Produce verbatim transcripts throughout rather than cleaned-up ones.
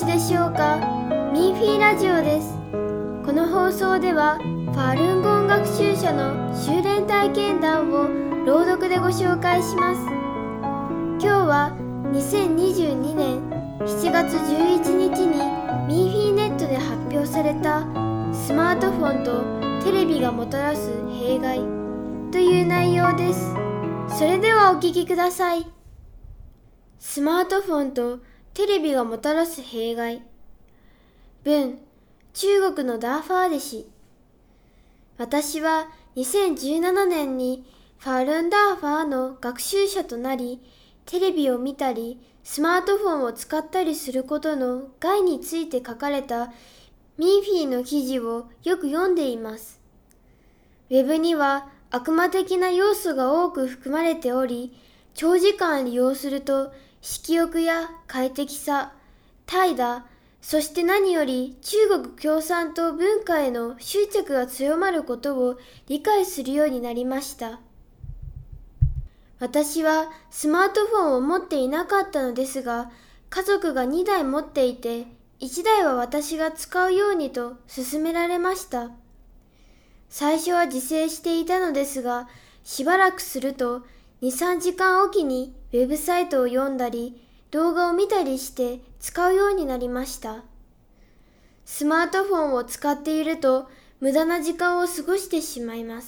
でしょうか。ミーフィーラジオです。この放送ではファルンゴン学習者の修練体験談を朗読でご紹介します。今日はにせんにじゅうにねんしちがつじゅういちにちにミーフィーネットで発表されたスマートフォンとテレビがもたらす弊害という内容です。それではお聞きください。スマートフォンとテレビがもたらす弊害。文、中国のダーファーデ氏。私はにせんじゅうななねんにファルンダーファーの学習者となり、テレビを見たり、スマートフォンを使ったりすることの害について書かれたミーフィーの記事をよく読んでいます。ウェブには悪魔的な要素が多く含まれており、長時間利用すると色欲や快適さ、怠惰、そして何より中国共産党文化への執着が強まることを理解するようになりました。私はスマートフォンを持っていなかったのですが、家族がにだい持っていて、いちだいは私が使うようにと勧められました。最初は自制していたのですが、しばらくするとに、さんじかんおきにウェブサイトを読んだり、動画を見たりして使うようになりました。スマートフォンを使っていると無駄な時間を過ごしてしまいます。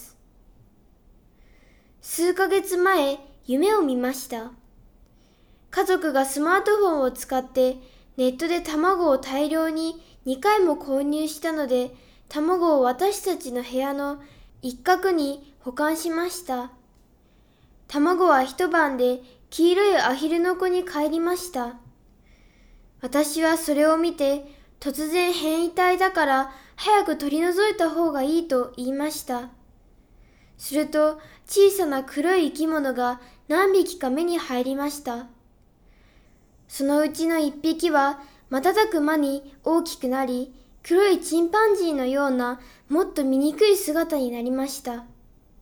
数ヶ月前、夢を見ました。家族がスマートフォンを使ってネットで卵を大量ににかいも購入したので、卵を私たちの部屋の一角に保管しました。卵は一晩で黄色いアヒルの子に帰りました。私はそれを見て、突然変異体だから早く取り除いた方がいいと言いました。すると小さな黒い生き物が何匹か目に入りました。そのうちの一匹は瞬く間に大きくなり、黒いチンパンジーのようなもっと醜い姿になりました。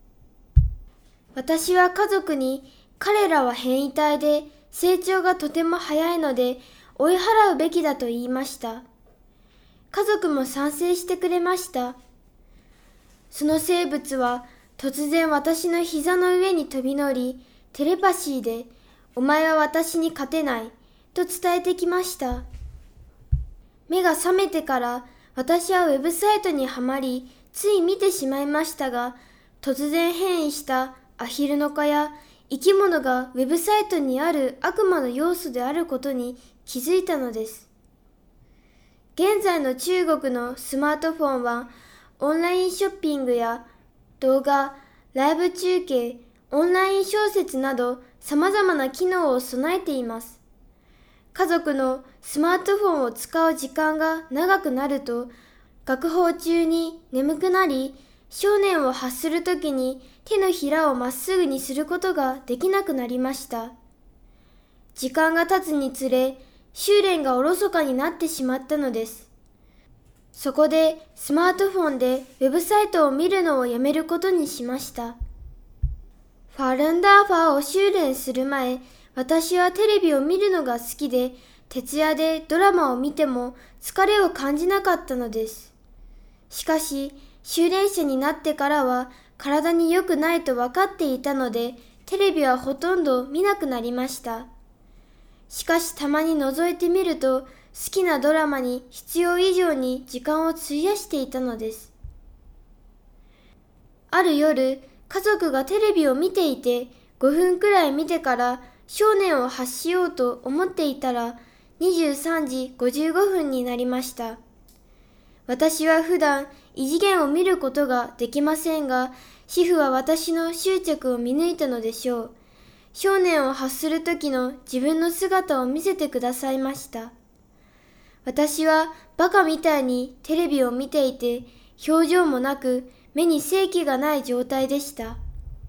私は家族に、彼らは変異体で成長がとても早いので追い払うべきだと言いました。家族も賛成してくれました。その生物は突然私の膝の上に飛び乗り、テレパシーで、お前は私に勝てないと伝えてきました。目が覚めてから私はウェブサイトにはまり、つい見てしまいましたが、突然変異したアヒルの蚊や生き物がウェブサイトにある悪魔の要素であることに気づいたのです。現在の中国のスマートフォンはオンラインショッピングや動画、ライブ中継、オンライン小説など様々な機能を備えています。家族のスマートフォンを使う時間が長くなると、学法中に眠くなり、小念を発するときに手のひらをまっすぐにすることができなくなりました。時間が経つにつれ、修練がおろそかになってしまったのです。そこでスマートフォンでウェブサイトを見るのをやめることにしました。ファルンダーファーを修練する前、私はテレビを見るのが好きで、徹夜でドラマを見ても疲れを感じなかったのです。しかし、修練者になってからは体に良くないと分かっていたので、テレビはほとんど見なくなりました。しかしたまに覗いてみると、好きなドラマに必要以上に時間を費やしていたのです。ある夜、家族がテレビを見ていて、ごふんくらい見てから小念を発しようと思っていたら、にじゅうさんじごじゅうごふんになりました。私は普段異次元を見ることができませんが、師父は私の執着を見抜いたのでしょう。小念を発する時の自分の姿を見せてくださいました。私はバカみたいにテレビを見ていて、表情もなく目に生気がない状態でした。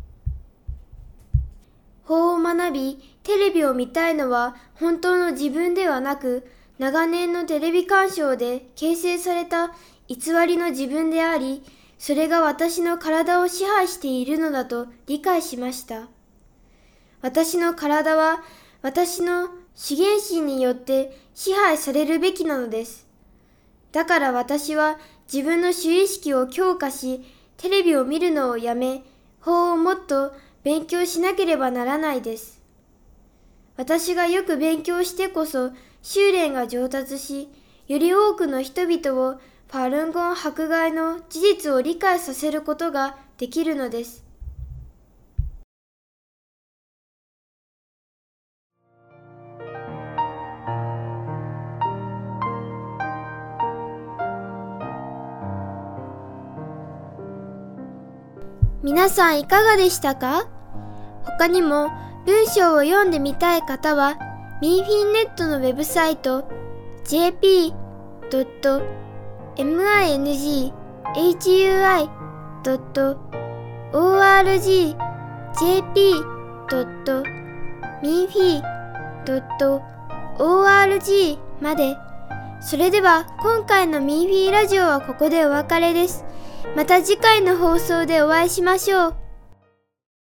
法を学び、テレビを見たいのは本当の自分ではなく、長年のテレビ鑑賞で形成された偽りの自分であり、それが私の体を支配しているのだと理解しました。私の体は私の資源心によって支配されるべきなのです。だから私は自分の主意識を強化し、テレビを見るのをやめ、法をもっと勉強しなければならないです。私がよく勉強してこそ修練が上達し、より多くの人々をファルンゴン迫害の事実を理解させることができるのです。皆さんいかがでしたか？他にも文章を読んでみたい方は、ミンフィンネットのウェブサイト ジェーピードットミンフィードットオーアールジー ジェーピードットミンフィードットオーアールジー まで。それでは今回のミンフィーラジオはここでお別れです。また次回の放送でお会いしましょう。